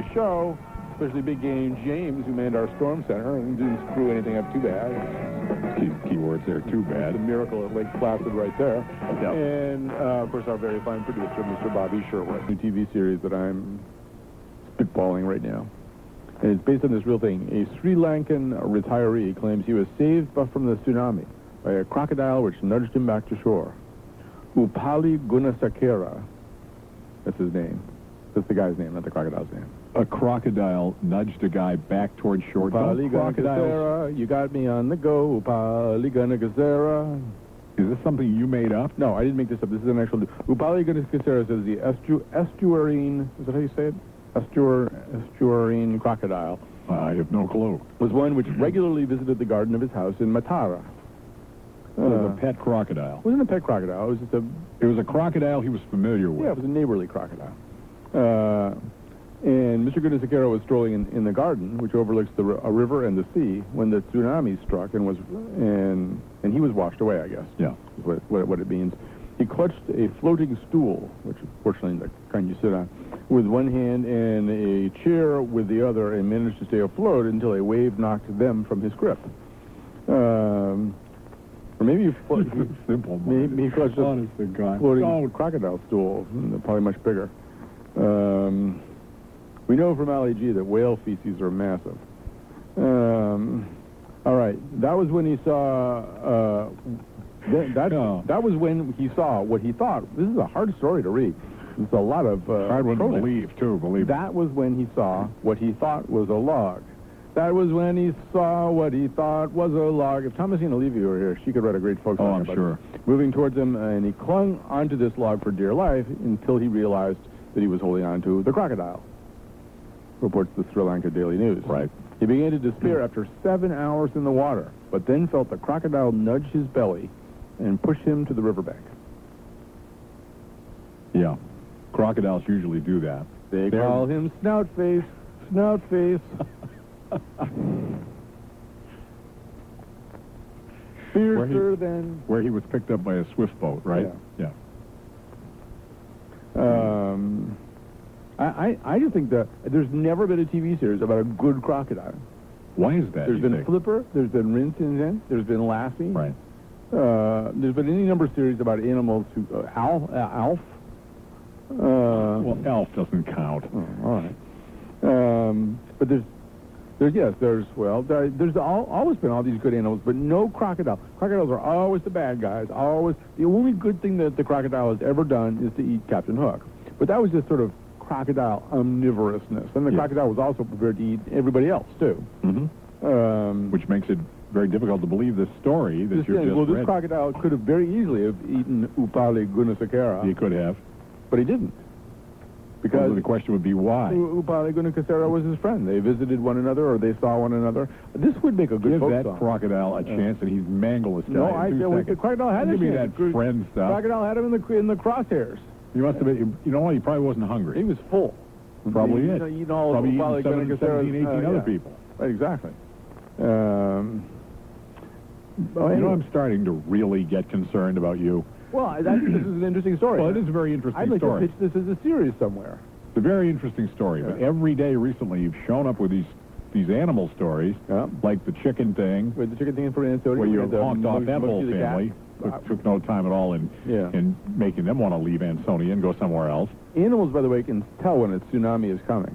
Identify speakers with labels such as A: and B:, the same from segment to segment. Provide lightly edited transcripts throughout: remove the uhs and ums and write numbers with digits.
A: show, especially big game James, who manned our storm center and didn't screw anything up too bad.
B: Key words there, too bad.
A: It's a miracle at Lake Placid right there.
B: Yep.
A: And, of course, our very fine producer, Mr. Bobby Sherwood. New TV series that I'm spitballing right now. And it's based on this real thing. A Sri Lankan retiree claims he was saved from the tsunami by a crocodile which nudged him back to shore. Upali Gunasakera. That's his name. That's the guy's name, not the crocodile's name.
B: A crocodile nudged a guy back towards shore.
A: Upali Gunasakera, you got me on the go. Upali Gunasakera.
B: Is this something you made up?
A: No, I didn't make this up. This is an actual... Upali Gunasakera says the estuarine... Is that how you say it? Estuarine crocodile.
B: I have no clue.
A: Was one which regularly visited the garden of his house in Matara.
B: It was a pet crocodile.
A: It wasn't a pet crocodile. It was just a...
B: It was a crocodile he was familiar with.
A: Yeah, it was a neighborly crocodile. And Mr. Gunasakera was strolling in the garden, which overlooks a river and the sea, when the tsunami struck and he was washed away, I guess.
B: Yeah.
A: Is what it means. He clutched a floating stool, which is fortunately the kind you sit on, with one hand and a chair with the other, and managed to stay afloat until a wave knocked them from his grip. Or maybe he
B: simple.
A: Maybe he clutched a floating crocodile stool, probably much bigger. We know from Ali G that whale feces are massive. All right, that was when he saw. That was when he saw what he thought. This is a hard story to read. It's a lot of
B: hard one to believe, too. Believe
A: that was when he saw what he thought was a log. That was when he saw what he thought was a log. If Thomasina Levy were here, she could write a great folk song.
B: I'm sure.
A: Moving towards him, and he clung onto this log for dear life until he realized that he was holding on to the crocodile. Reports the Sri Lanka Daily News.
B: Right.
A: He began to despair after 7 hours in the water, but then felt the crocodile nudge his belly and push him to the riverbank.
B: Yeah. Crocodiles usually do that.
A: They call him Snout Face. Snout Face. Fiercer than...
B: Where he was picked up by a swift boat, right?
A: Yeah. I just think that there's never been a TV series about a good crocodile.
B: Why is that?
A: There's been Flipper, there's been Rinse and Zen, there's been Lassie.
B: Right.
A: There's been any number of series about animals who... Alf.
B: Well, Alf doesn't count.
A: Oh, all right. But there's always been all these good animals, but no crocodile. Crocodiles are always the bad guys. Always. The only good thing that the crocodile has ever done is to eat Captain Hook. But that was just sort of crocodile omnivorousness. And the crocodile was also prepared to eat everybody else, too.
B: Mm-hmm. Which makes it very difficult to believe this story that you've just read.
A: This crocodile could have very easily have eaten Upali Gunasakera.
B: He could have.
A: But he didn't. Because
B: the question would be why.
A: Upali Gunasakera was his friend. They visited one another, or they saw one another. This would make a good folk song.
B: Give that crocodile a chance, and he's mangled this guy.
A: No, I feel like the crocodile had a chance.
B: Give me that friend stuff.
A: The crocodile had him in the crosshairs.
B: He must have been. You know what? He probably wasn't hungry.
A: He was full.
B: Probably is.
A: Eating all
B: probably
A: of
B: eating 17, 18 other people.
A: Right, exactly.
B: I'm starting to really get concerned about you.
A: Well, I think this is an interesting story.
B: Well, it is a very interesting
A: story.
B: story.
A: I'd like to pitch this as a series somewhere.
B: It's a very interesting story, but every day recently you've shown up with these animal stories, like the chicken thing.
A: With the chicken thing for Minnesota.
B: Where you honked off that whole family. It took no time at all in making them want to leave Ansonia and go somewhere else.
A: Animals, by the way, can tell when a tsunami is coming.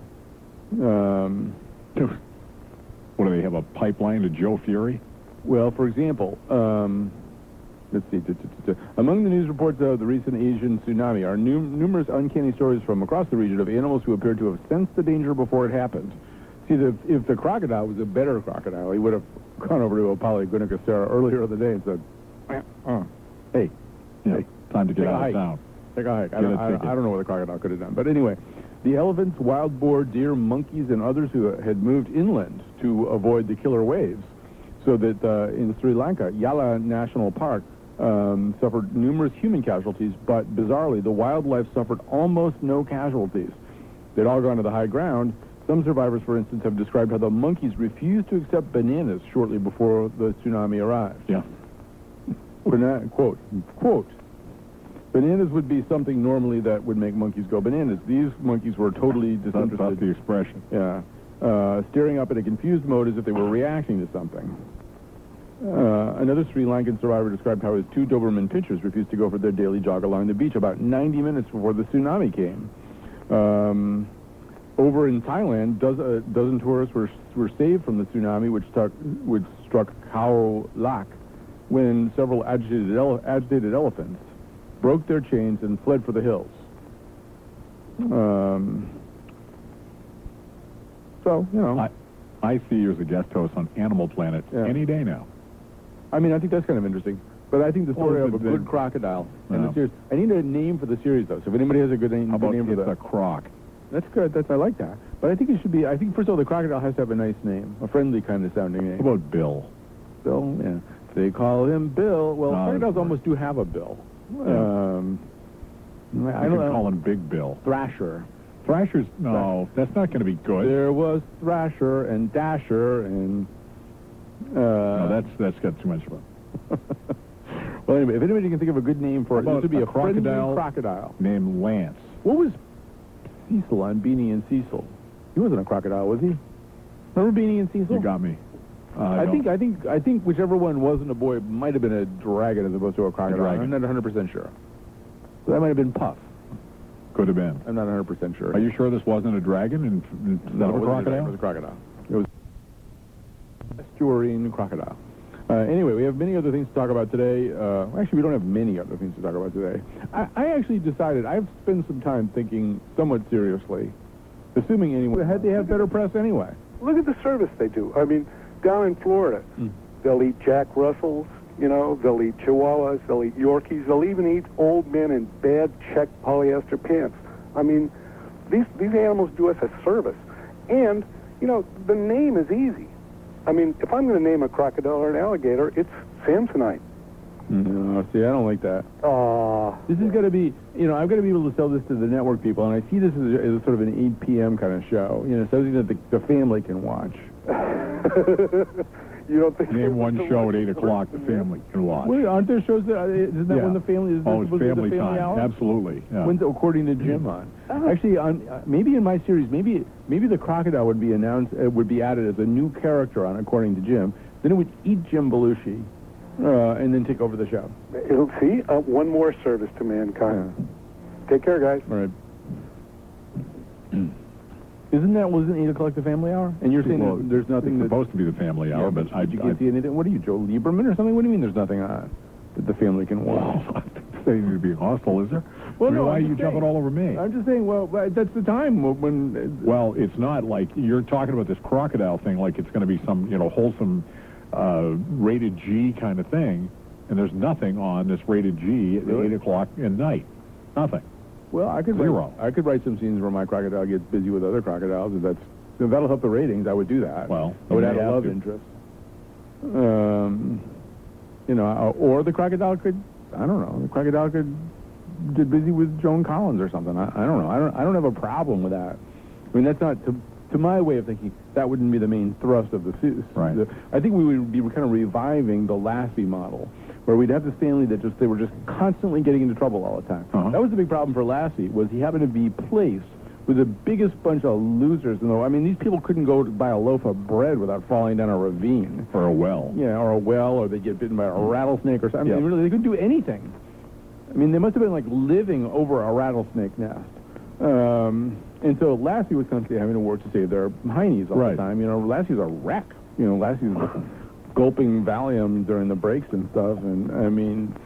B: What, do they have a pipeline to Joe Fury?
A: Well, for example, let's see. Among the news reports of the recent Asian tsunami are numerous uncanny stories from across the region of animals who appear to have sensed the danger before it happened. See, if the crocodile was a better crocodile, he would have gone over to Upali Gunasakera earlier in the day and said, hey,
B: time to get out of town.
A: Take a hike. I don't know what the crocodile could have done. But anyway, the elephants, wild boar, deer, monkeys, and others who had moved inland to avoid the killer waves. So that in Sri Lanka, Yala National Park suffered numerous human casualties, but bizarrely, the wildlife suffered almost no casualties. They'd all gone to the high ground. Some survivors, for instance, have described how the monkeys refused to accept bananas shortly before the tsunami arrived.
B: Yeah.
A: Quote, Bananas would be something normally that would make monkeys go bananas. These monkeys were totally disinterested.
B: That's the expression.
A: Yeah. Staring up in a confused mode as if they were reacting to something. Another Sri Lankan survivor described how his 2 Doberman pinschers refused to go for their daily jog along the beach about 90 minutes before the tsunami came. Over in Thailand, a dozen tourists were saved from the tsunami, which struck Khao Lak, when several agitated elephants broke their chains and fled for the hills. So, you know.
B: I see you as a guest host on Animal Planet any day now.
A: I mean, I think that's kind of interesting. But I think the story of a good crocodile and the series. I need a name for the series, though. So if anybody has a good name,
B: how about
A: name for
B: a croc?
A: That's good. I like that. But I think it should be. I think first of all, the crocodile has to have a nice name, a friendly kind of sounding name.
B: How about Bill?
A: Bill, yeah. They call him Bill. Well, crocodiles almost do have a Bill.
B: Yeah. I don't call him Big Bill.
A: Thrasher.
B: Thrasher's no. That's not going to be good.
A: There was Thrasher and Dasher and.
B: No, that's got too much fun.
A: Well, anyway, if anybody can think of a good name for it, this would be a
B: crocodile named Lance.
A: What was Cecil on Beanie and Cecil? He wasn't a crocodile, was he? Remember Beanie and Cecil?
B: You got me.
A: I think whichever one wasn't a boy might have been a dragon as opposed to a crocodile. I'm not 100% sure. So that might have been Puff.
B: Could have been.
A: I'm not 100% sure.
B: Are you sure this wasn't a dragon instead of a crocodile?
A: It was a crocodile. It was a estuarine crocodile. Anyway, we have many other things to talk about today. Actually, we don't have many other things to talk about today. I actually decided, I've spent some time thinking somewhat seriously, assuming anyone, they have better press anyway.
C: Look at the service they do. I mean, down in Florida, they'll eat Jack Russells, you know, they'll eat Chihuahuas, they'll eat Yorkies, they'll even eat old men in bad check polyester pants. I mean, these animals do us a service. And, you know, the name is easy. I mean, if I'm going to name a crocodile or an alligator, it's Samsonite.
A: No, see, I don't like that. This is going to be, you know, I've got to be able to sell this to the network people, and I see this as sort of an 8 p.m. kind of show, you know, something that the family can watch.
C: You don't think...
B: Name one show at 8 o'clock the family can watch.
A: Well, aren't there shows that, isn't that when the family is...
B: Oh, it's family time.
A: Hour?
B: Absolutely. Yeah.
A: When's, according to Jim on. Actually, maybe in my series, maybe the crocodile would be announced, would be added as a new character on According to Jim. Then it would eat Jim Belushi, and then take over the show.
C: See, one more service to mankind. Yeah. Take care, guys.
A: All right. Wasn't 8 o'clock the family hour? And you're saying there's nothing
B: that's supposed to be the family hour, but
A: you can't see anything. What are you, Joe Lieberman or something? What do you mean there's nothing on that the family can watch?
B: Well, saying you'd be hostile, is there?
A: Well, no.
B: Why are you jumping all over me?
A: I'm just saying. Well, that's the time when.
B: Well, it's not like you're talking about this crocodile thing, like it's going to be some wholesome rated G kind of thing, and there's nothing on this rated G at 8 o'clock at night. Nothing.
A: Well, I could write some scenes where my crocodile gets busy with other crocodiles. If that'll help the ratings, I would do that.
B: Well,
A: I would add a love interest. Or the crocodile could, I don't know, the crocodile could get busy with Joan Collins or something. I don't know. I don't have a problem with that. I mean, that's not to my way of thinking. That wouldn't be the main thrust of the series.
B: Right.
A: I think we would be kind of reviving the Lassie model, where we'd have this family that they were just constantly getting into trouble all the time. That was the big problem for Lassie, was he happened to be placed with the biggest bunch of losers. I mean, these people couldn't go to buy a loaf of bread without falling down a ravine.
B: Or a well.
A: Yeah, or a well, or they'd get bitten by a rattlesnake or something. I mean, really, they couldn't do anything. I mean, they must have been, like, living over a rattlesnake nest. And so Lassie was constantly having to work to save their heinies all the time. You know, Lassie's a wreck. You know, Lassie's gulping Valium during the breaks and stuff. And, I mean...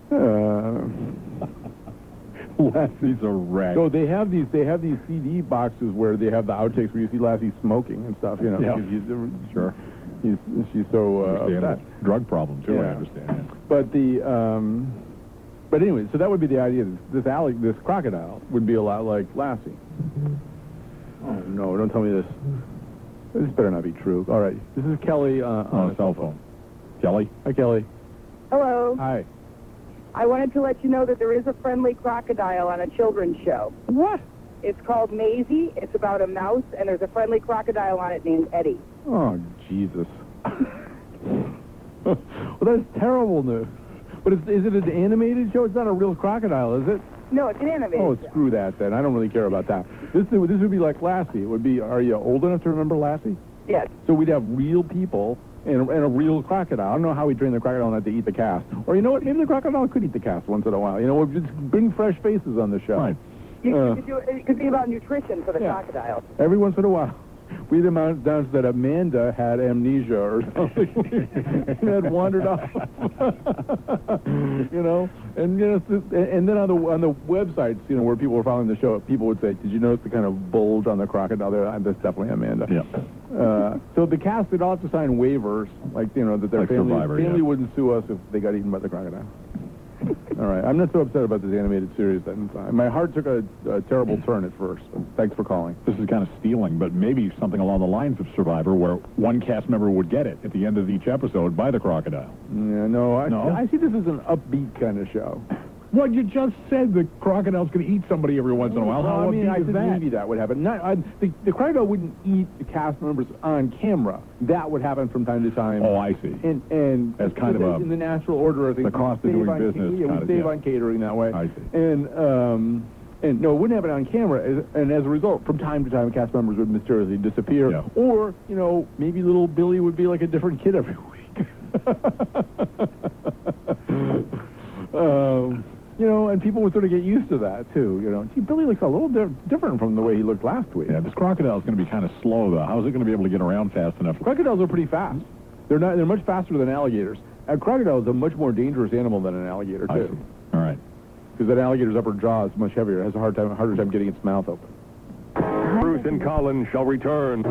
B: Lassie's a wreck.
A: So they have these CD boxes where they have the outtakes where you see Lassie smoking and stuff, you know.
B: Yeah.
A: Sure. She's so upset.
B: Drug problem, too, I understand.
A: Yeah. But anyway, so that would be the idea. This crocodile would be a lot like Lassie. Oh, no, don't tell me this. This better not be true. All right. This is Kelly on a cell phone.
B: Kelly?
A: Hi, Kelly.
D: Hello.
A: Hi.
D: I wanted to let you know that there is a friendly crocodile on a children's show.
A: What?
D: It's called Maisie. It's about a mouse, and there's a friendly crocodile on it named Eddie.
A: Oh, Jesus. Well, that's terrible news. But is it an animated show? It's not a real crocodile, is it?
D: No, it's an animated
A: Oh,
D: show.
A: screw that then. I don't really care about that. This would be like Lassie. It would be, are you old enough to remember Lassie?
D: Yes.
A: So we'd have real people and a real crocodile. I don't know how we train the crocodile not to eat the cast. Or you know what? Maybe the crocodile could eat the cast once in a while. You know, we'll just bring fresh faces on the show.
B: Right.
D: It could be about nutrition for the crocodile.
A: Every once in a while. We'd announced that Amanda had amnesia or something and had wandered off. You know, and and then on the websites, you know, where people were following the show, people would say, "Did you notice the kind of bulge on the crocodile there? That's definitely Amanda."
B: Yeah.
A: So the cast would all have to sign waivers, like you know, that their
B: Like
A: family
B: Survivor,
A: wouldn't sue us if they got eaten by the crocodile. All right, I'm not so upset about this animated series. Then my heart took a terrible turn at first. Thanks for calling.
B: This is kind of stealing, but maybe something along the lines of Survivor, where one cast member would get it at the end of each episode by the crocodile.
A: Yeah, no, I see this as an upbeat kind of show.
B: Well, you just said the crocodile's going to eat somebody every once in a while. How
A: I mean, I
B: upbeat is
A: said
B: that?
A: maybe that would happen. The crocodile wouldn't eat the cast members on camera. That would happen from time to time.
B: Oh, I see.
A: And
B: as kind of a
A: in the natural order of things.
B: the cost of doing business.
A: Yeah, we save on catering that way.
B: I see.
A: And no, it wouldn't happen on camera. And as a result, from time to time, cast members would mysteriously disappear.
B: Yeah.
A: Or, you know, maybe little Billy would be like a different kid every week. You know, and people would sort of get used to that, too. You know, gee, Billy looks a little different from the way he looked last week.
B: Yeah, this crocodile's going to be kind of slow, though. How is it going to be able to get around fast enough?
A: Crocodiles are pretty fast. They're much faster than alligators. A crocodile is a much more dangerous animal than an alligator,
B: I
A: too.
B: see. All right.
A: Because that alligator's upper jaw is much heavier. It has a harder time getting its mouth open.
E: Bruce and Colin shall return.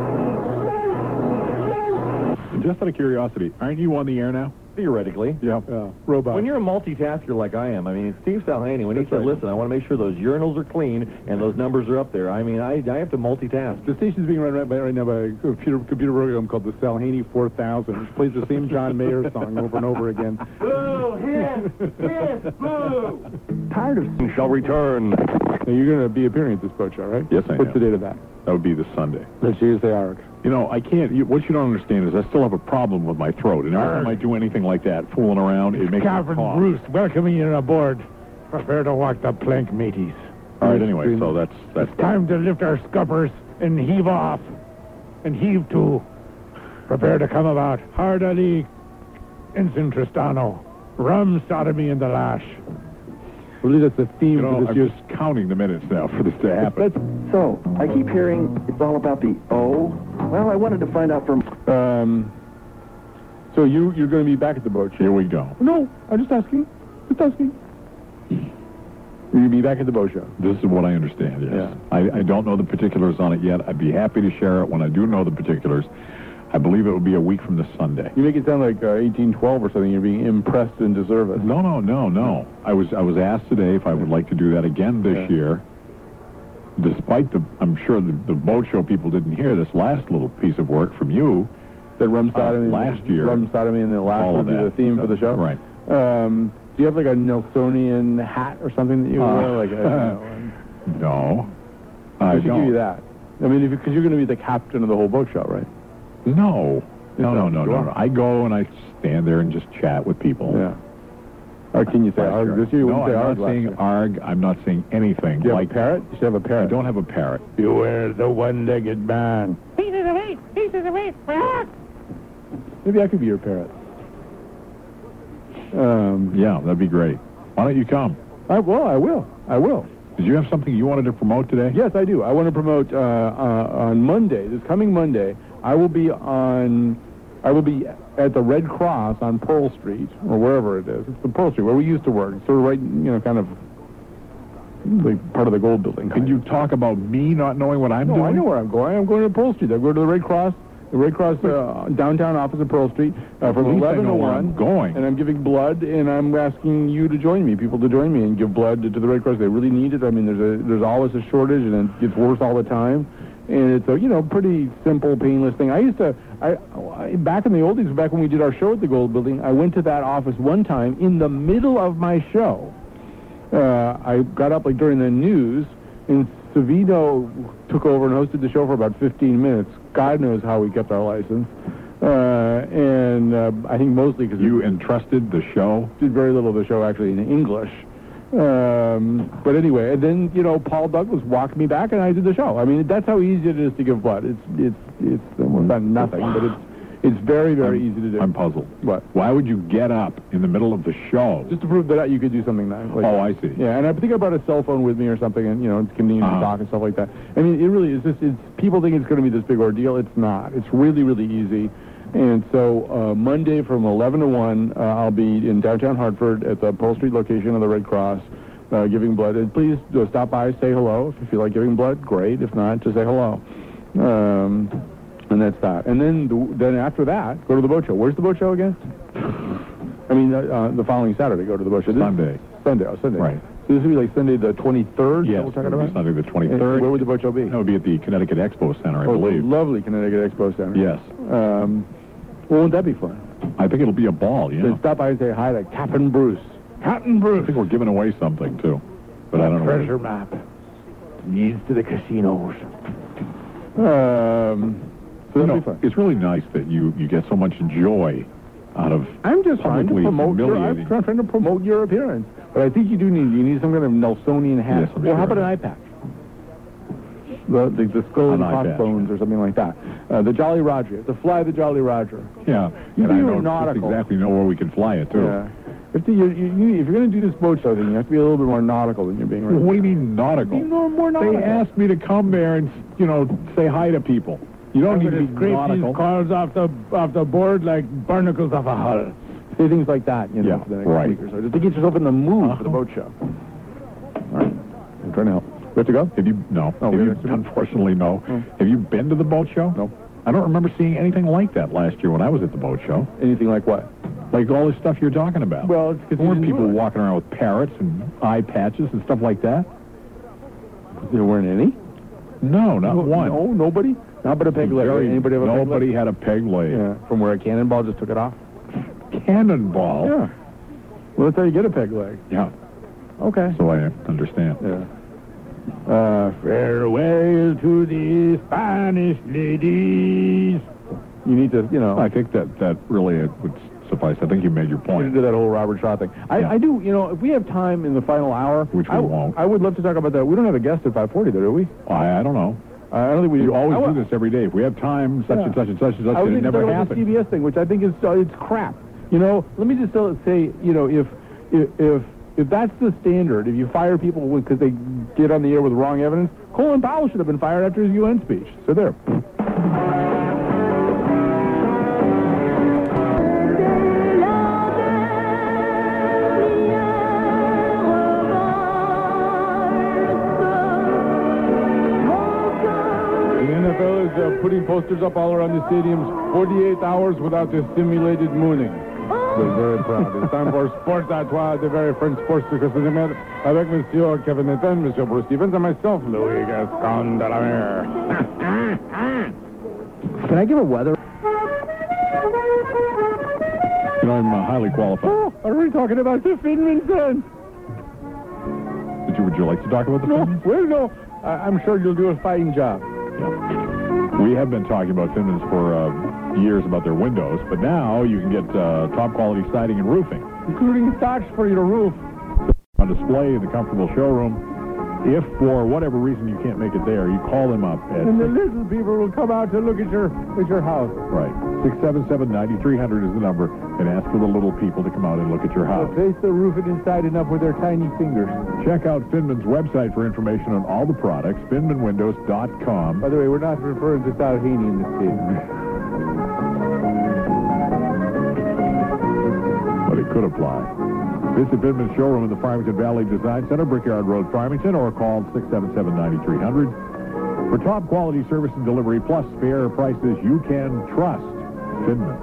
B: Just out of curiosity, aren't you on the air now?
F: Theoretically.
B: Yeah.
A: Robot.
F: When you're a multitasker like I am, I mean, Steve Salhani, when he
A: That's
F: said,
A: right.
F: listen, I want to make sure those urinals are clean and those numbers are up there, I mean, I have to multitask.
A: The station's being run right now by a computer program called the Salhani 4000, which plays the same John Mayer song over and over again.
F: Boo! Hit! Boo!
A: Tired of...
E: Shall return.
A: Now, you're going to be appearing at this boat show, right?
B: Yes, I am.
A: What's the date of that?
B: That would be this Sunday.
A: Let's use the arc.
B: You know, I can't... what you don't understand is I still have a problem with my throat. And every time I do anything like that, fooling around, it makes me cough.
G: Bruce, welcoming you aboard. Prepare to walk the plank, mateys.
B: All right, anyway, so that's
G: Time to lift our scuppers and heave off. And heave to. Prepare to come about. Hardly Ensign Tristano. Rum sodomy in the lash.
A: I believe that's the theme
B: You know,
A: for this
B: I'm
A: year's...
B: just counting the minutes now for this to happen.
H: So, I keep hearing it's all about the O. Well, I wanted to find out from...
A: So you're going to be back at the boat show?
B: Here we go.
A: No, I'm just asking. Just asking. You're going to be back at the boat show?
B: This is what I understand, yes.
A: Yeah.
B: I don't know the particulars on it yet. I'd be happy to share it when I do know the particulars. I believe it would be a week from this Sunday.
A: You make it sound like 1812 or something. You're being impressed and deserve it.
B: No. I was asked today if I would like to do that again this year. Despite I'm sure the boat show people didn't hear this last little piece of work from you.
A: That rum sodomy
B: last year.
A: Rum sodomy and the last
B: All
A: would
B: of
A: be
B: that.
A: the theme for the show.
B: Right.
A: Do you have like a Nelsonian hat or something that you wear? Like
B: No.
A: I
B: I
A: should give you
B: don't.
A: that. I mean, because you're going to be the captain of the whole boat show, right?
B: No. No.
A: You are.
B: I go and I stand there and just chat with people.
A: Yeah. Or can you say
B: Last
A: arg?
B: year.
A: This year you
B: No,
A: wouldn't say
B: I'm
A: arg
B: not
A: last
B: saying
A: year.
B: arg. I'm not saying anything.
A: Do you have
B: like
A: a parrot? You should have a
B: I
A: parrot.
B: don't have a parrot.
G: You wear the one-legged man.
A: Maybe I could be your parrot.
B: Yeah, that'd be great. Why don't you come?
A: I will.
B: Did you have something you wanted to promote today?
A: Yes, I do. I want to promote on Monday, this coming Monday. I will be at the Red Cross on Pearl Street or wherever it is. It's the Pearl Street where we used to work. It's sort of right, kind of like part of the Gold Building.
B: Can you talk about me not knowing what I'm
A: No,
B: doing?
A: I know where I'm going. I'm going to Pearl Street. I'm going to the Red Cross downtown office of Pearl Street from
B: At least I
A: 11
B: know
A: to
B: where
A: 1.
B: I'm going.
A: And I'm giving blood, and I'm asking you to join me, people to join me and give blood to the Red Cross. They really need it. I mean, there's always a shortage, and it gets worse all the time. And it's a pretty simple, painless thing. I used to, back in the old days, back when we did our show at the Gold Building, I went to that office one time in the middle of my show. I got up like during the news, and Savino took over and hosted the show for about 15 minutes. God knows how we kept our license. And I think mostly because
B: You entrusted the show?
A: did very little of the show actually in English. But anyway, and then Paul Douglas walked me back, and I did the show. I mean, that's how easy it is to give blood. It's well, not nothing, but it's very, very easy to do.
B: I'm puzzled.
A: What?
B: Why would you get up in the middle of the show?
A: Just to prove that you could do something nice. Like
B: Oh,
A: that.
B: I see.
A: Yeah, and I think I brought a cell phone with me or something, and it's convenient to talk and stuff like that. I mean, it really is just. People think it's going to be this big ordeal. It's not. It's really, really easy. And so Monday from 11 to 1, I'll be in downtown Hartford at the Pole Street location of the Red Cross giving blood. And please stop by, say hello. If you feel like giving blood, great. If not, just say hello. And that's that. And then after that, go to the boat show. Where's the boat show again? I mean, the following Saturday, go to the boat show.
B: Sunday.
A: Sunday.
B: Right.
A: So this would be like Sunday the 23rd?
B: Yes,
A: We're talking about?
B: Sunday the 23rd.
A: And where would the boat show be?
B: That would be at the Connecticut Expo Center, I believe.
A: The lovely Connecticut Expo Center.
B: Yes.
A: Won't that be fun?
B: I think it'll be a ball, yeah.
A: So stop by and say hi to Captain Bruce. Captain Bruce.
B: I think we're giving away something, too. But I don't know.
G: Treasure map leads to the casinos.
A: So that'll be fun.
B: It's really nice that you get so much joy out of
A: I'm just trying to
B: publicly
A: promote
B: humiliating.
A: I'm trying to promote your appearance. But I think you need some kind of Nelsonian hat.
B: Yes, I'm
A: Or how
B: sure.
A: about an eye patch? The skull and
B: An eye patch.
A: crossbones or something like that. The Jolly Roger. You have to fly the Jolly Roger.
B: Yeah,
A: You
B: and I
A: do
B: know
A: nautical.
B: exactly know where we can fly it, too.
A: Yeah. If you're going to do this boat show thing, you have to be a little bit more nautical than you're being right
B: What do you mean nautical?
A: more nautical.
B: They asked me to come there and, say hi to people. You don't need to be
G: Scrape
B: nautical.
G: these cars off the board like barnacles off a hull.
A: Say things like that,
B: Yeah,
A: for the next
B: right.
A: week or so. Just to get yourself in the mood for the boat show. All right. I'm trying to help. We have to go?
B: Have you? No.
A: Oh,
B: Have
A: we
B: you,
A: have to-
B: unfortunately, no.
A: Oh.
B: Have you been to the boat show?
A: No.
B: I don't remember seeing anything like that last year when I was at the boat show.
A: Anything like what?
B: Like all this stuff you're talking about.
A: Well, it's because
B: There weren't people walking around with parrots and eye patches and stuff like that?
A: There weren't any?
B: No, not one.
A: No, nobody? Not but a peg leg.
B: Very-
A: Anybody have a peg leg?
B: Nobody had a peg leg.
A: Yeah. From where a cannonball just took it off?
B: Cannonball.
A: Yeah. Well, that's how you get a peg leg.
B: Yeah.
A: Okay.
B: So I understand.
A: Yeah.
G: Farewell to the Spanish ladies.
A: You need to,
B: I think that really would suffice. I think you made your
A: get
B: point.
A: into that whole Robert Shaw thing. I do, if we have time in the final hour,
B: Which we won't.
A: I would love to talk about that. We don't have a guest at 5:40, though, do we?
B: I don't know.
A: I don't think we
B: You always
A: I wa-
B: do this every day. If we have time, such
A: Yeah.
B: and such and such and such,
A: I was
B: and it
A: going to
B: never
A: talk about the
B: happened.
A: CBS thing, which I think is it's crap. Let me just say, if that's the standard, if you fire people because they get on the air with wrong evidence, Colin Powell should have been fired after his UN speech. So there. The NFL is putting posters up all around the stadiums 48 hours without the simulated mooning. We're very proud. It's time for Sports à Trois, the very French sports discussion avec Monsieur Kevin Nathan, Monsieur Bruce Stevens, and myself, Louis Gascon de la Mer.
H: Can I give a weather?
B: I'm highly qualified.
A: Oh, are we talking about the Finman son?
B: Would you like to talk about the
A: No,
B: Finmans?
A: well, no. I'm sure you'll do a fine job.
B: Yeah. We have been talking about Finmans for years about their windows, but now you can get top quality siding and roofing
A: Including stocks for your roof.
B: on display in the comfortable showroom. If for whatever reason you can't make it there, you call them up at
A: And the little people will come out to look at your house.
B: right 677-9300 is the number, and ask for the little people to come out and look at your house.
A: Place the roof inside and up with their tiny fingers.
B: Check out Finman's website for information on all the products, finmanwindows.com.
A: By the way, we're not referring to South Haney in this case.
B: But it could apply. Visit Finman's showroom in the Farmington Valley Design Center, Brickyard Road, Farmington, or call 677-9300 for top quality service and delivery, plus fair prices you can trust. Finman.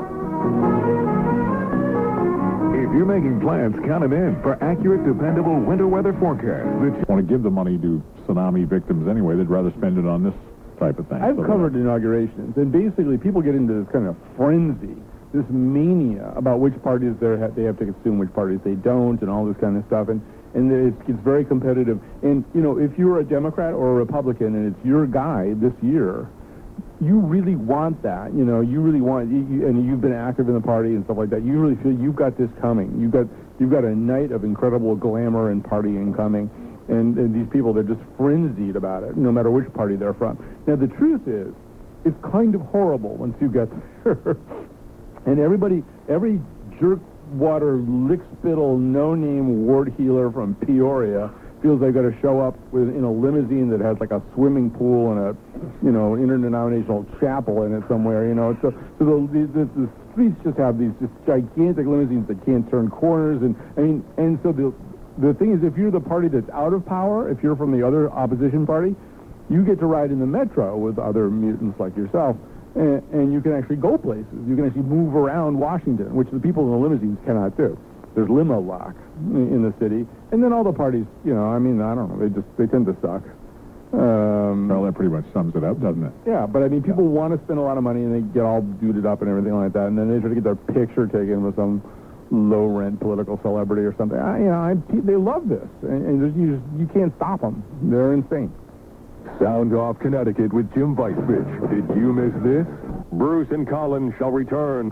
E: If you're making plans, count them in for accurate, dependable winter weather forecasts.
B: Want to give the money to tsunami victims anyway. They'd rather spend it on this type of thing.
A: I've
B: So,
A: covered inaugurations, and basically people get into this kind of frenzy, this mania about which parties they have tickets to and which parties they don't, and all this kind of stuff, and it gets very competitive. And, if you're a Democrat or a Republican and it's your guy this year, you really want that. You know, you really want, and you've been active in the party and stuff like that. You really feel you've got this coming. You've got a night of incredible glamour and partying coming. And these people, they're just frenzied about it, no matter which party they're from. Now, the truth is, it's kind of horrible once you get there. And every jerkwater, lickspittle, no-name ward healer from Peoria feels they've got to show up in a limousine that has like a swimming pool and a, interdenominational chapel in it somewhere, So the streets just have these just gigantic limousines that can't turn corners. And so the thing is, if you're the party that's out of power, if you're from the other opposition party, you get to ride in the metro with other mutants like yourself, and you can actually go places. You can actually move around Washington, which the people in the limousines cannot do. There's limo lock in the city, and then all the parties, I don't know, they tend to suck.
B: Well, that pretty much sums it up, doesn't it?
A: Yeah, but people want to spend a lot of money, and they get all duded up and everything like that, and then they try to get their picture taken with some low-rent political celebrity or something. They love this, and you can't stop them. They're insane.
E: Sound Off Connecticut with Jim Weissbich. Did you miss this? Bruce and Colin shall return.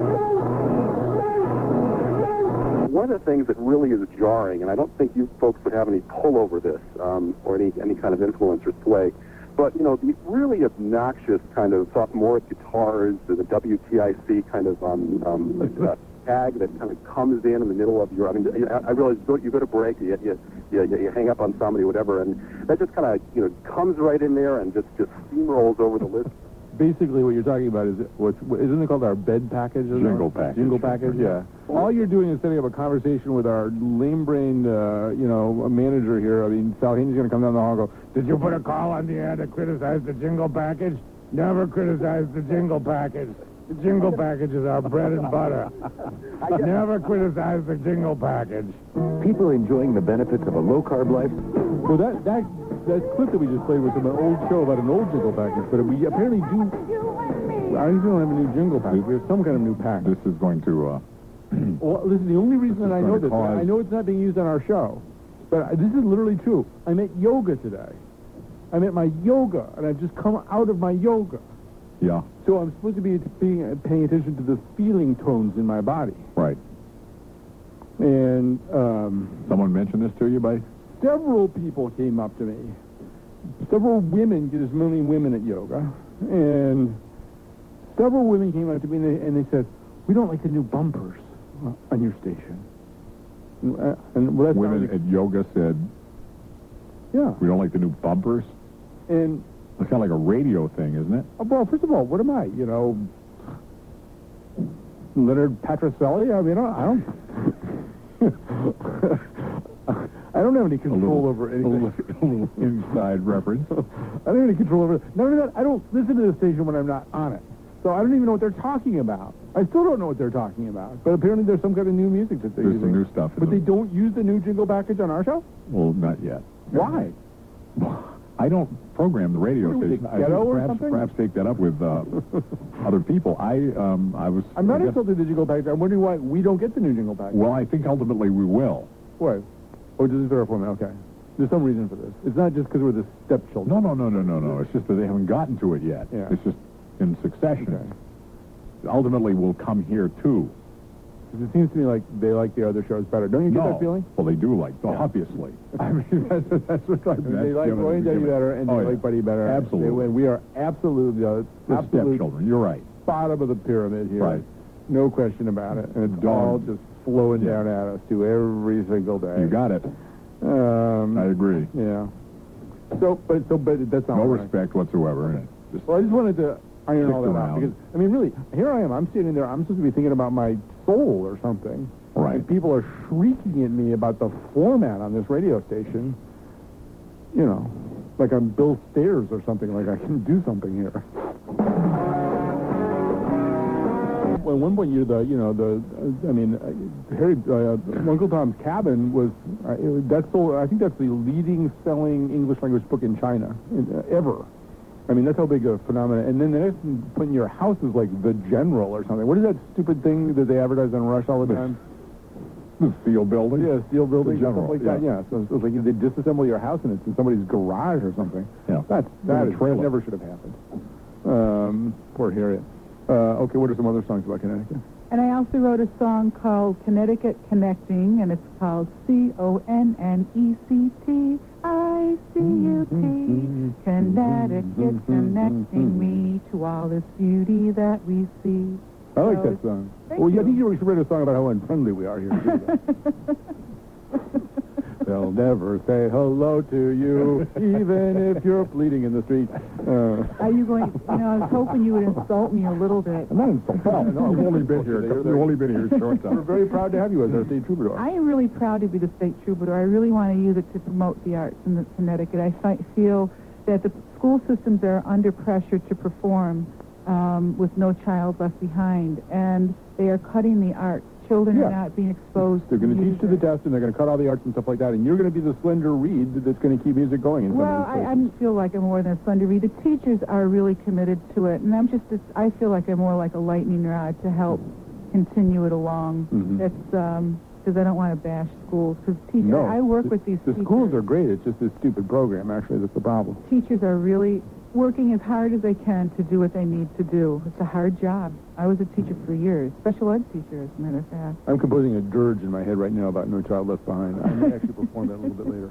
C: One of the things that really is jarring, and I don't think you folks would have any pull over this, or any kind of influence or sway, but, the really obnoxious kind of sophomoric guitars, the WTIC kind of tag that kind of comes in the middle of your, I realize you go to break, you hang up on somebody, whatever, and that just kind of, comes right in there and just steamrolls over the list.
A: Basically, what you're talking about is, isn't it called our bed package?
B: Jingle package.
A: Jingle package, yeah. All you're doing is setting up a conversation with our lame-brained, manager here. Sal Haney's going to come down the hall and go,
G: Did you put a call on the air to criticize the jingle package? Never criticize the jingle package. The jingle package is our bread and butter. Never criticize the jingle package.
E: People enjoying the benefits of a low-carb life.
A: Well, that clip that we just played was from an old show about an old jingle package, but we apparently do. I don't have a new jingle package. We have some kind of new package.
B: This is going to.
A: Well, listen, the only reason that I know this, I know it's not being used on our show, but this is literally true. I'm at yoga today. I'm at my yoga, and I've just come out of my yoga.
B: Yeah.
A: So I'm supposed to be paying attention to the feeling tones in my body.
B: Right.
A: And
B: someone mentioned this to you, by?
A: Several people came up to me. Several women, there's many women at yoga, and several women came up to me and they said, "We don't like the new bumpers on your station." And well,
B: women at yoga said,
A: "Yeah,
B: we don't like the new bumpers."
A: And
B: it's kind of like a radio thing, isn't it?
A: Well, first of all, what am I? Leonard Patricelli? I don't have any control over anything.
B: A little inside reference.
A: I don't have any control over it. None of that. I don't listen to the station when I'm not on it. So I don't even know what they're talking about. I still don't know what they're talking about. But apparently there's some kind of new music that they're using.
B: There's some new stuff.
A: But they don't use the new jingle package on our show?
B: Well, not yet.
A: Why?
B: I don't program the radio station. Perhaps take that up with other people. I'm
A: not insulted the jingle package. I'm wondering why we don't get the new jingle package.
B: Well, I think ultimately we will.
A: What? Oh, this is their format. Okay. There's some reason for this. It's not just because we're the stepchildren.
B: No. It's just that they haven't gotten to it yet.
A: Yeah.
B: It's just in succession.
A: Okay.
B: Ultimately, we'll come here too.
A: Because it seems to me like they like the other shows better. Don't you get that feeling?
B: Well, they do like, obviously.
A: I mean, that's what I mean. They like Roy and Debbie better, and they like Buddy better.
B: Absolutely.
A: We are absolutely the
B: stepchildren. You're right.
A: Bottom of the pyramid here.
B: Right.
A: No question about it. And it's all just flowing down at us to every single day.
B: You got it. I agree.
A: Yeah. But that's not
B: no respect whatsoever.
A: Well, I just wanted to iron all that out because really, here I am. I'm standing there. I'm supposed to be thinking about my soul or something.
B: Right.
A: And people are shrieking at me about the format on this radio station. Like I'm Bill Stairs or something. Like I can do something here. Well, at one point, Uncle Tom's Cabin was I think that's the leading selling English language book in China ever. That's how big a phenomenon. And then the next point in your house is like The General or something. What is that stupid thing that they advertise on Rush all the time?
B: The steel building?
A: Yeah, steel building,
B: stuff
A: like that. Yeah, so it's like they disassemble your house and it's in somebody's garage or something.
B: Yeah.
A: That never should have happened. Poor Harriet. Okay, what are some other songs about Connecticut?
I: And I also wrote a song called Connecticut Connecting, and it's called CONNECTICUT. Connecticut connecting me to all this beauty that we see.
A: I like that song. Well, I think you read a song about how unfriendly we are here. They'll never say hello to you, even if you're bleeding in the street.
I: Are you going? I was hoping you would insult me a little bit.
A: I'm not insulting.
B: No, I've only been here. You've only been here a short time.
A: We're very proud to have you as our state troubadour.
I: I am really proud to be the state troubadour. I really want to use it to promote the arts in Connecticut. I feel that the school systems are under pressure to perform with No Child Left Behind, and they are cutting the arts. Children are not being exposed.
A: They're going to teach to the test, and they're going to cut all the arts and stuff like that, and you're going to be the slender reed that's going to keep music going. In
I: well, I feel like I'm more than a slender reed. The teachers are really committed to it, and I feel like I'm more like a lightning rod to help continue it along. That's because I don't want to bash schools. Because I work with these teachers.
A: The schools are great. It's just this stupid program, actually, that's the problem.
I: Teachers are really working as hard as they can to do what they need to do. It's a hard job. I was a teacher for years, special ed teacher, as a matter of fact.
A: I'm composing a dirge in my head right now about No Child Left Behind. I may actually perform that a little bit later.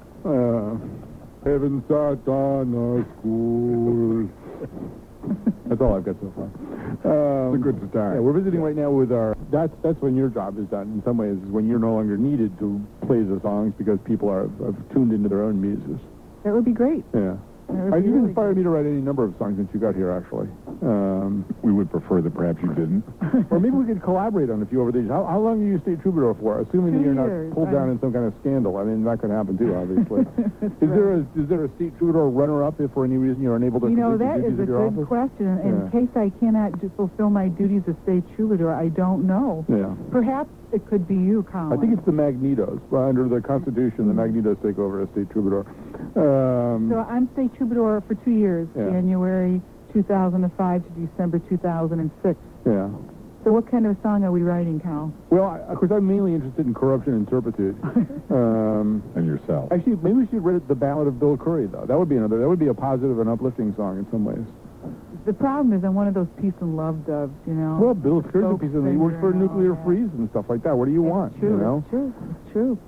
A: Heaven sat on a school. That's all I've got so far.
B: It's a good start.
A: Yeah, we're visiting right now with our... That's when your job is done. In some ways, is when you're no longer needed to play the songs because people have tuned into their own muses.
I: That would be great.
A: Yeah. You inspired me to write any number of songs since you got here, actually.
B: We would prefer that perhaps you didn't.
A: Or maybe we could collaborate on a few over the years. How long are you state troubadour for? Assuming that you're not pulled down in some kind of scandal. I mean, that could happen too, obviously. Is there a state troubadour runner-up if for any reason you're unable to...
I: that is a good question. In case I cannot fulfill my duties as state troubadour, I don't know.
A: Yeah.
I: Perhaps it could be you, Colin.
A: I think it's the Magnetos. Under the Constitution, the Magnetos take over as state troubadour.
I: So I'm state troubadour for 2 years, January 2005 to December 2006.
A: Yeah.
I: So what kind of song are we writing, Cal?
A: Well, of course, I'm mainly interested in corruption and turpitude.
B: And yourself.
A: Actually, maybe we should write the Ballad of Bill Curry, though. That would be a positive and uplifting song in some ways.
I: The problem is I'm one of those peace and love doves,
A: Well, Bill Curry's a peace and love. He works for Nuclear Freeze and stuff like that. What do you want?
I: True, it's true.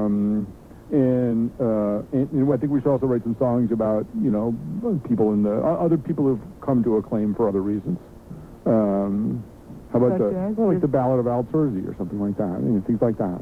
A: And I think we should also write some songs about, people in the other people who've come to acclaim for other reasons. How about like the Ballad of Al Terzi or something like that? Things like that.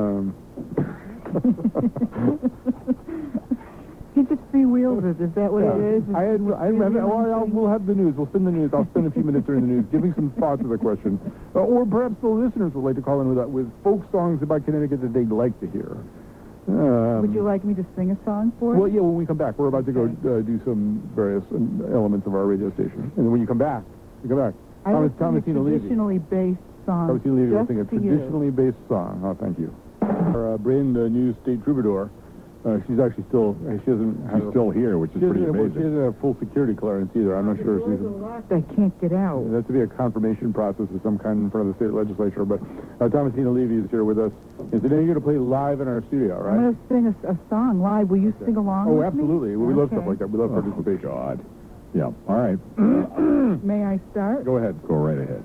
I: He just freewheels it. Is that what it is?
A: We'll have the news. We'll spin the news. I'll spend a few minutes during the news giving some thought to the question. Or perhaps the listeners would like to call in with folk songs about Connecticut that they'd like to hear.
I: Would you like me to sing a song for you?
A: Well, yeah, when we come back. We're about to go do some various elements of our radio station. And then when you come back.
I: I will sing a traditionally based song.
A: Thomasina Levy will sing a traditionally based song. Oh, thank you. Our brand new state troubadour. She's actually still... She's
B: still here, which is pretty amazing.
A: She doesn't have full security clearance either. I'm not sure she's...
I: I can't get out.
A: It has to be a confirmation process of some kind in front of the state legislature. But Thomasina Levy is here with us. And today you're going to play live in our studio, right?
I: I'm going to sing a song live. Will you sing along with me?
A: Oh, absolutely. We love stuff like that. We love participation.
B: God. Yeah. All right.
I: May I start?
A: Go ahead.
B: Go right ahead.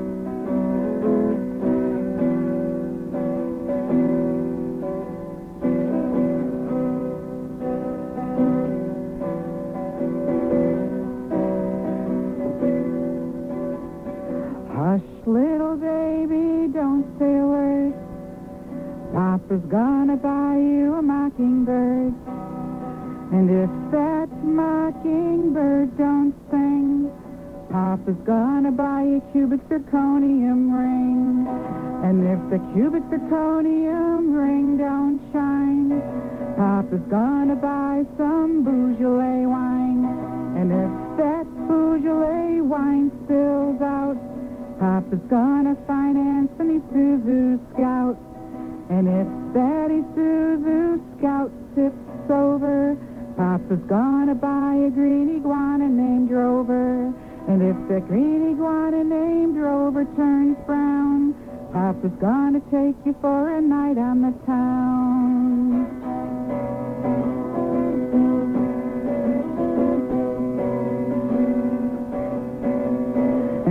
I: Hush, little baby, don't say a word. Papa's gonna buy you a mockingbird. And if that mockingbird don't sing, Papa's gonna buy you a cubic zirconium ring. And if the cubic zirconium ring don't shine, Papa's gonna buy some Beaujolais wine. And if that Beaujolais wine spills out, Papa's gonna finance an Isuzu Scout. And if that Isuzu Scout tips over, Papa's gonna buy a green iguana named Rover. And if that green iguana named Rover turns brown, Papa's gonna take you for a night on the town.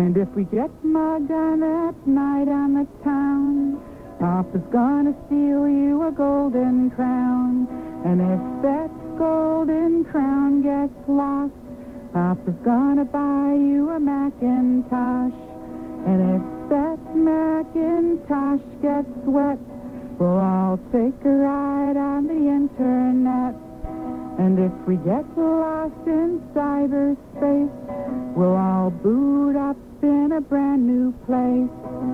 I: And if we get mugged on that night on the town, Papa's gonna steal you a golden crown. And if that golden crown gets lost, Papa's gonna buy you a Macintosh. And if that Macintosh gets wet, we'll all take a ride on the internet. And if we get lost in cyberspace, we'll all boot up in a brand new place.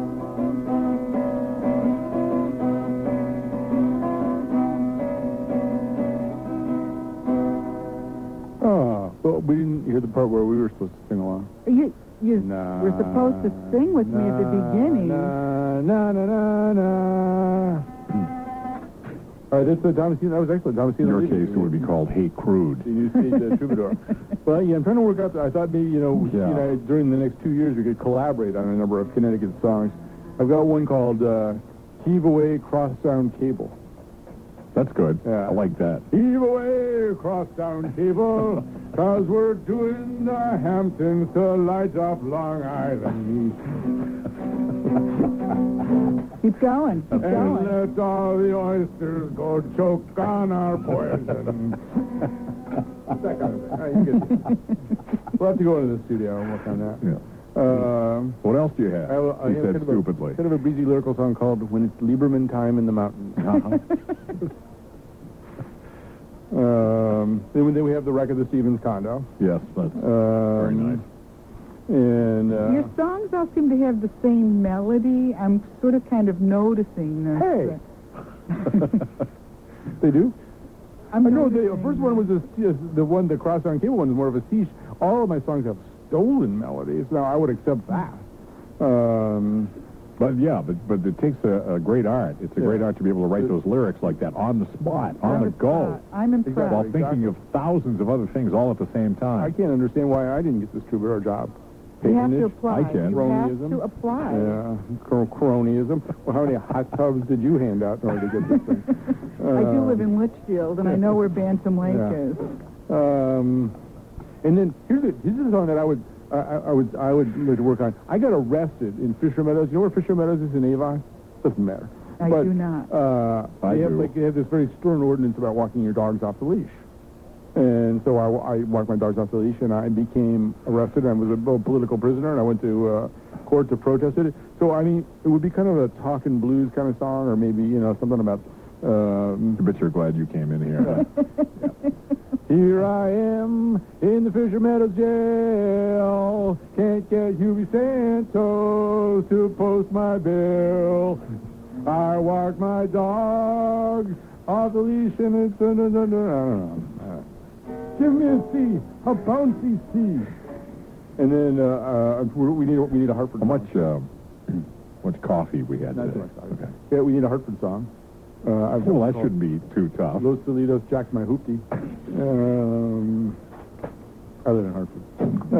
A: Oh, well, we didn't hear the part where we were supposed to sing along.
I: You were supposed to sing with me at the beginning.
A: Na, na, na, na, na. All right, that's the Thomasina. That was excellent. Thomasina.
B: In your case, it would be called Hey Crude.
A: The new stage Troubadour. Well, yeah, I'm trying to work out. I thought maybe, during the next 2 years, we could collaborate on a number of Connecticut songs. I've got one called Heave Away Cross-Sound Cable.
B: That's good.
A: Yeah.
B: I like that.
A: Heave away cross-sound cable, 'cause we're doing the Hamptons to light up Long Island.
I: Keep going. Keep
A: And
I: going.
A: let all the oysters go choke on our poison. That kind of thing. All right, you get it. We'll have to go into the studio and work on that.
B: Yeah. What else do you have?
A: I
B: He
A: have
B: said
A: kind of
B: stupidly.
A: Kind of a breezy lyrical song called When It's Lieberman Time in the Mountains. Then we have the wreck of the Stevens condo.
B: Yes, that's very nice.
A: And
I: Your songs all seem to have the same melody. I'm sort of kind of noticing this.
A: Hey! They do?
I: I
A: know the first one was the cross-sound cable one was more of a C. All of my songs have stolen melodies. Now, I would accept that.
B: But it takes a great art. It's a great art to be able to write those lyrics like that on the spot, on the go,
I: I'm impressed.
B: while thinking of thousands of other things all at the same time.
A: I can't understand why I didn't get this troubadour job.
I: You have to
A: Patronage?
I: apply.
B: I can.
I: You have
A: Cronyism?
I: to apply.
A: Yeah, cronyism. Well, how many hot tubs did you hand out in order to get this thing?
I: I do live in Litchfield, and I know where Bantam Lake is.
A: And then here's a song that I would like to work on. I got arrested in Fisher Meadows. You know where Fisher Meadows is in Avon? Doesn't matter.
I: I do not.
A: They have this very stern ordinance about walking your dogs off the leash. And so I walked my dogs off the leash, and I became arrested. I was a political prisoner, and I went to court to protest it. So, I mean, it would be kind of a talking blues kind of song, or maybe, something about...
B: But you're glad you came in here.
A: Here I am in the Fisher Meadows jail. Can't get Hughie Santos to post my bill. I walked my dog off the leash, and it's... I don't know. Give me a C, a bouncy C. And then we need a Hartford
B: How
A: song.
B: much coffee we had
A: Not
B: today?
A: too much coffee.
B: Okay.
A: Yeah, we need a Hartford song.
B: Well, that shouldn't be too tough.
A: Los Delitos, Jack My Hoopty. I live in Hartford.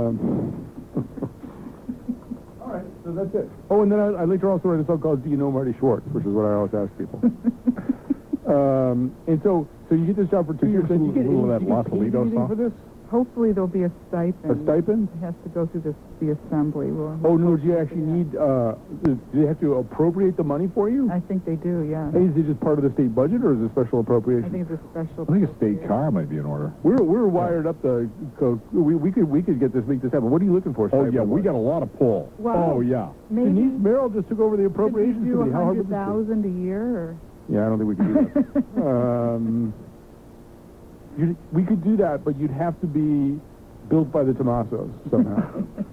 A: All right, so that's it. Oh, and then I'd like to also write a song called Do You Know Marty Schwartz, which is what I always ask people. And so you get this job for 2 years.
B: A little of that Los Delitos song?
A: For this?
I: Hopefully there'll be a stipend.
A: A stipend?
I: It has to go through the assembly.
A: Oh, no, do you actually need, do they have to appropriate the money for you?
I: I think they do, yeah.
A: Is it just part of the state budget, or is it special
I: I
A: appropriation?
I: think it's a special...
B: I think a state car might be in order.
A: We're wired up to, we could make this happen. What are you looking for?
B: Oh, yeah,
A: stipend?
B: we got a lot of pull.
I: Well,
B: Oh, yeah.
I: Maybe
A: Denise Merrill just took over the
I: could we
A: appropriations
I: do
A: committee. How hard would this be?
I: $100,000 a year, or...
A: Yeah, I don't think we could do that. We could do that, but you'd have to be built by the Tomasos somehow.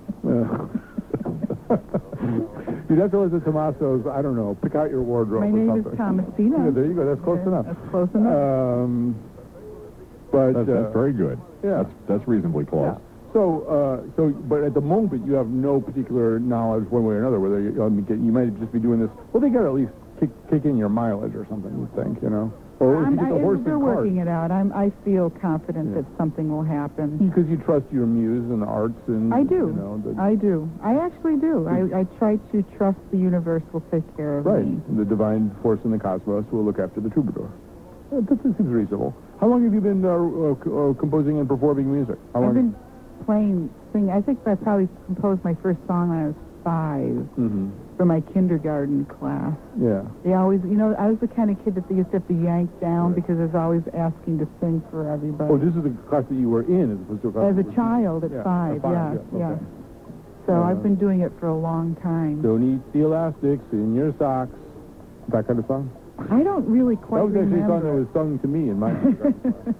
A: You'd have to let the Tomasos, I don't know, pick out your wardrobe
I: My
A: or
I: name is
A: something.
I: Thomasina.
A: Yeah, there you go. That's close
I: Okay,
A: enough.
I: That's close enough.
A: But
B: That's very good.
A: Yeah.
B: That's reasonably close.
A: Yeah. So, but at the moment, you have no particular knowledge one way or another whether you might just be doing this. Well, they got to at least kick in your mileage or something, you think, Or if you get the horse
I: They're
A: and cart.
I: working it out. I feel confident that something will happen.
A: Because you trust your muse and the arts and...
I: I do. I do. I actually do. I try to trust the universe will take care of me.
A: The divine force in the cosmos will look after the troubadour. That seems reasonable. How long have you been composing and performing music? How long?
I: singing. I think I probably composed my first song when I was 5 for my kindergarten class.
A: Yeah.
I: They always, I was the kind of kid that they used to have to yank down because I was always asking to sing for everybody.
A: Oh, this is the class that you were in as opposed to a class
I: As
A: that
I: a
A: was-
I: child at 5, yes,
A: yeah. Okay.
I: So I've been doing it for a long time.
A: Don't eat the elastics in your socks. That kind of song?
I: I don't really quite
A: That was actually a song that
I: remember.
A: was sung to me in my kindergarten class.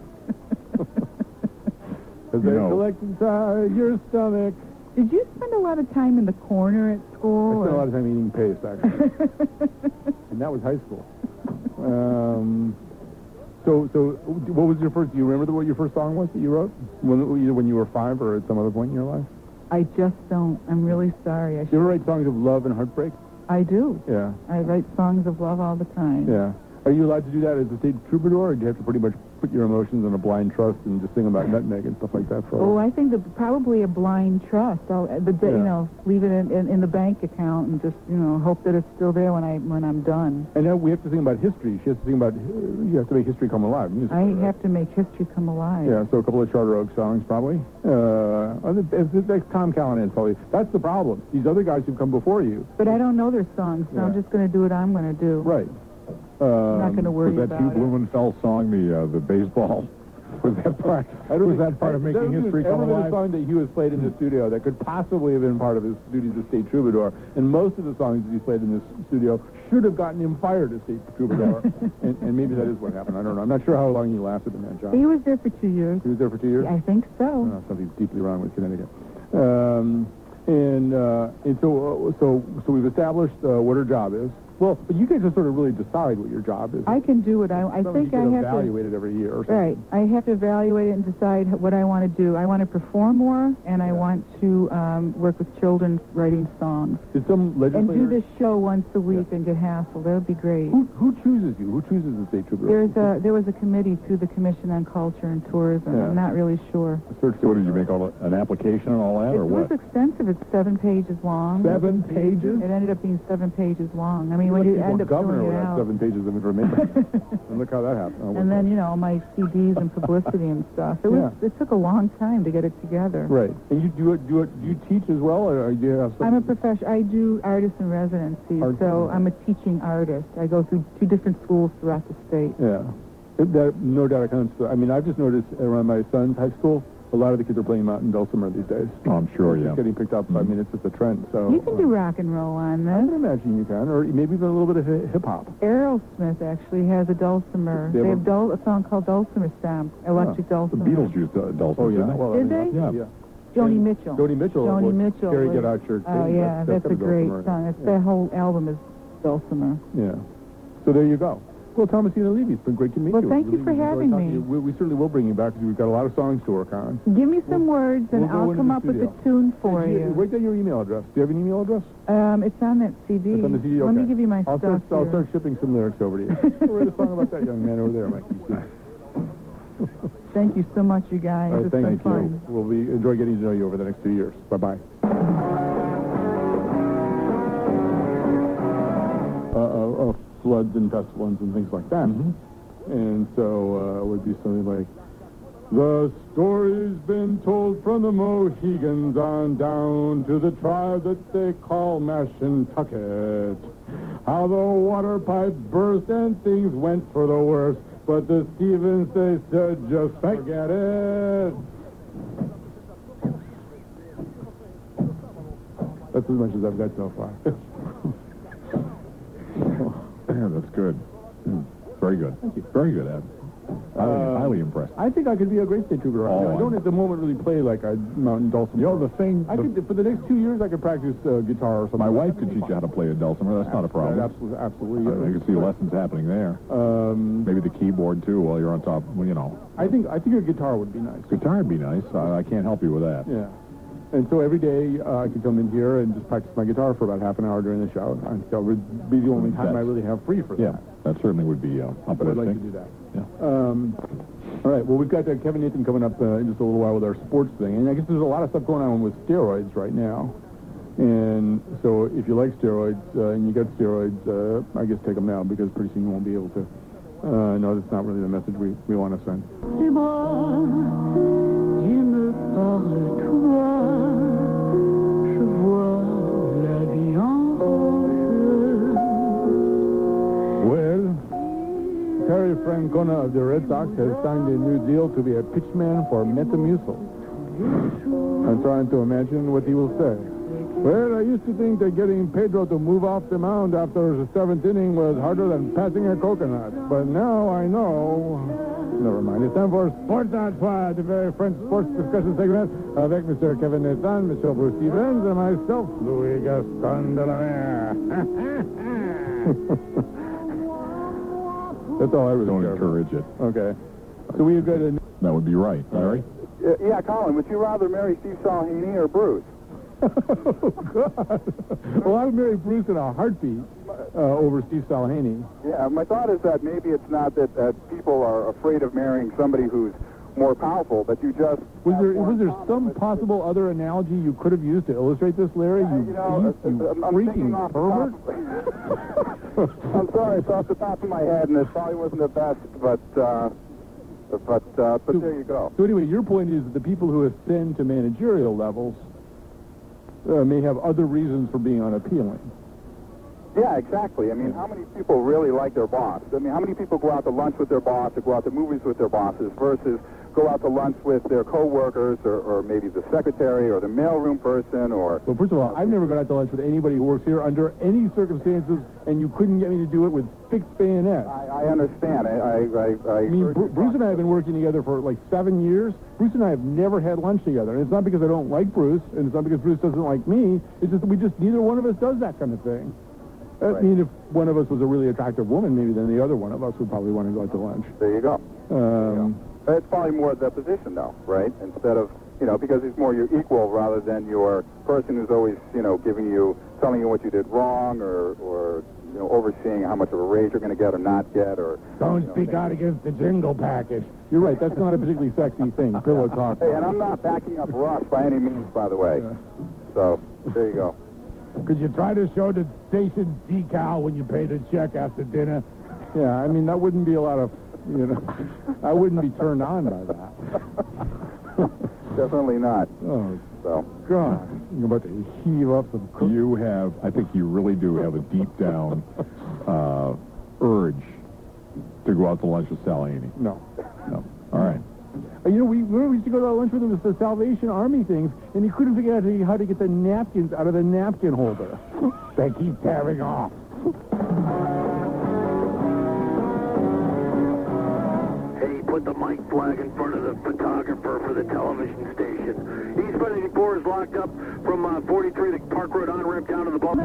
A: Because they collect inside your stomach.
I: Did you spend a lot of time in the corner at
A: I
I: school?
A: spent a lot of time eating paste, actually. And that was high school. So what was your first, do you remember what your first song was that you wrote? Either when you were 5 or at some other point in your life?
I: I just don't. I'm really sorry.
A: Do you ever write songs of love and heartbreak?
I: I do.
A: Yeah.
I: I write songs of love all the time.
A: Yeah. Are you allowed to do that as a state troubadour, or do you have to pretty much put your emotions on a blind trust and just sing about nutmeg and stuff like that for
I: Oh, I think that probably a blind trust. Leave it in the bank account and just, hope that it's still there when I'm done.
A: And now we have to sing about history. She has to sing about, you have to make history come alive.
I: I have to make history come alive.
A: Yeah, so a couple of Charter Oak songs, probably. That's Tom Callahan, probably. That's the problem. These other guys who've come before you.
I: But I don't know their songs, so I'm just going to do what I'm going to do.
A: Right.
I: I'm not going to worry
B: was that
I: about
B: Hugh
I: it.
B: Blumenfeld song, the baseball? Was that part? Was that part of making history come
A: Every
B: alive?
A: song that Hugh has played in the studio that could possibly have been part of his duties as state troubadour, and most of the songs that he's played in this studio should have gotten him fired as state troubadour, and maybe that is what happened. I don't know. I'm not sure how long he lasted in that job.
I: He was there for 2 years.
A: He was there for 2 years?
I: I think so.
A: Oh, something's deeply wrong with Connecticut. So we've established what her job is. Well, but you guys just sort of really decide what your job is.
I: I can do it. I think I have to
A: evaluate it every year or something.
I: Right. I have to evaluate it and decide what I want to do. I want to perform more, and I want to work with children writing songs.
A: Did some
I: And
A: legislators...
I: do this show once a week and get hassled. That would be great.
A: Who chooses you? Who chooses the state troubadour?
I: There was a committee through the Commission on Culture and Tourism.
A: Yeah.
I: I'm not really sure.
B: So what did you make an application and all that, or
I: It
B: what?
I: was extensive. It's 7 pages long.
B: 7 pages?
I: It ended up being 7 pages long. I mean,
A: You're
I: when
A: like
I: you end up
A: governor
I: filling
A: would
I: it
A: have
I: out.
A: 7 pages of information. And look how that happened.
I: And then, my CDs and publicity and stuff. It took a long time to get it together.
A: Right. And do you teach as well, or do you have some...
I: I'm a professional. I do artist in residency, so I'm a teaching artist. I go through 2 different schools throughout the state.
A: Yeah. No doubt it comes to... I mean, I've just noticed around my son's high school, a lot of the kids are playing mountain dulcimer these days.
B: Oh, I'm sure,
A: It's
B: yeah.
A: getting picked up. I mean, it's just a trend. So
I: You can do rock and roll on
A: I
I: this.
A: can imagine you can, or maybe even a little bit of hip-hop.
I: Aerosmith actually has a dulcimer.
A: They
I: They
A: have
I: have a song called Dulcimer Stamp, electric
B: The
I: dulcimer.
B: Beatles used dulcimer,
A: Oh, yeah.
B: didn't they?
A: Well,
I: Did
A: I mean,
I: they?
A: Yeah.
I: Joni
A: And
I: Mitchell.
A: Joni Mitchell.
I: Joni
A: was
I: Mitchell.
A: Carrie,
I: was-
A: Get Out Your
I: Oh,
A: Thing.
I: yeah, that's
A: got
I: a great
A: dulcimer.
I: song. That whole album is dulcimer.
A: Yeah. So there you go. Well, Thomasina Levy, it's been great to meet
I: Well,
A: you.
I: thank you
A: Really
I: for
A: enjoyed
I: having
A: talking to
I: me.
A: you. We certainly will bring you back because we've got a lot of songs to work on.
I: Give me some words, and
A: we'll go
I: I'll
A: into
I: come
A: the
I: up with a
A: studio.
I: tune for
A: Hey,
I: you.
A: Write down your email address. Do you have an email address?
I: It's on that CD.
A: It's on the CD,
I: Let me
A: okay.
I: give you my
A: I'll
I: stuff
A: I'll
I: here.
A: start shipping some lyrics over to you. We'll write a song about that young man over there, Mike.
I: Thank you so much, you guys.
A: All right,
I: It's been
A: thank
I: fun.
A: you. We'll enjoy getting to know you over the next 2 years. Bye-bye. Floods and pestilence and things like that. And so it would be something like, the story's been told from the Mohegans on down to the tribe that they call Mashantucket. How the water pipe burst and things went for the worst, but the Stevens, they said, just forget it. That's as much as I've got so far.
B: Yeah, that's good. Very good. Thank you. Very good, Ed. Highly impressed.
A: I think I could be a great state troubadour.
B: Oh,
A: I don't at the moment really play like a mountain dulcimer.
B: You know, the thing...
A: I could, for the next 2 years, I could practice guitar or something.
B: My wife could teach you how to play a dulcimer. That's not a problem.
A: Absolutely.
B: I can see lessons happening there. Maybe the keyboard, too, while you're on top. Well,
A: I think a guitar would be nice.
B: Guitar would be nice. I can't help you with that.
A: Yeah. And so every day I could come in here and just practice my guitar for about half an hour during the show. And that would be the only time I really have free for that.
B: Yeah, that certainly would be up
A: I'd
B: at
A: like to
B: thing.
A: do that.
B: Yeah.
A: All right. Well, we've got Kevin Nathan coming up in just a little while with our sports thing. And I guess there's a lot of stuff going on with steroids right now. And so if you like steroids and you got steroids, I guess take them now because pretty soon you won't be able to. No, that's not really the message we want to send.
I: parle-toi, je vois la vie en rose.
A: Well, Terry Francona of the Red Sox has signed a new deal to be a pitchman for Metamucil. I'm trying to imagine what he will say. Well, I used to think that getting Pedro to move off the mound after the 7th inning was harder than passing a coconut. But now I know. Never mind. It's time for Sports à Trois, the very French sports discussion segment avec Mr. Kevin Nathan, Mr. Bruce Stevens, and myself, Louis Gaston de la Mer. That's all I was
B: Don't encourage it.
A: Okay. So we've got a...
B: That would be right. Larry?
C: Yeah, Colin, would you rather marry Steve Salhini or Bruce?
A: Oh, God. Well, I would marry Bruce in a heartbeat over Steve Salhani.
C: Yeah, my thought is that maybe it's not that people are afraid of marrying somebody who's more powerful, but you just...
A: Was there some possible other analogy you could have used to illustrate this, Larry? You freaking pervert?
C: I'm sorry, it's off the top of my head, and it probably wasn't the best, but there you go.
A: So anyway, your point is that the people who ascend to managerial levels may have other reasons for being unappealing.
C: Yeah, exactly. I mean, how many people really like their boss? I mean, how many people go out to lunch with their boss or go out to movies with their bosses versus go out to lunch with their coworkers or maybe the secretary or the mailroom person or...
A: Well, first of all, I've never gone out to lunch with anybody who works here under any circumstances, and you couldn't get me to do it with fixed bayonets.
C: I understand. I
A: mean, Bruce and I have been working together for like 7 years. Bruce and I have never had lunch together. And it's not because I don't like Bruce, and it's not because Bruce doesn't like me. It's just that neither one of us does that kind of thing. I mean, if one of us was a really attractive woman, maybe then the other one of us would probably want to go out to lunch.
C: There you go. It's probably more the position, though, right? Instead of, because he's more your equal rather than your person who's always, telling you what you did wrong or overseeing how much of a raise you're going to get or not get or...
G: Don't speak out against the jingle package.
A: You're right. That's not a particularly sexy thing. Pillow talk.
C: Hey, and I'm not backing up Russ by any means, by the way. So, there you go.
G: Could you try to show the station decal when you pay the check after dinner?
A: Yeah, I mean, that wouldn't be a lot of, I wouldn't be turned on by that.
C: Definitely not.
A: Oh,
C: so.
A: God. You're about to heave up some cookies.
B: You have, I think you really do have a deep down urge to go out to lunch with Salhani.
A: No.
B: All right.
A: We used to go to lunch with him with the Salvation Army things, and he couldn't figure out how to get the napkins out of the napkin holder.
G: They keep tearing off.
J: Hey, put the mic flag in front of the photographer for the television station. East 184 is locked up from 43, the Park Road on-ramp down to the ball.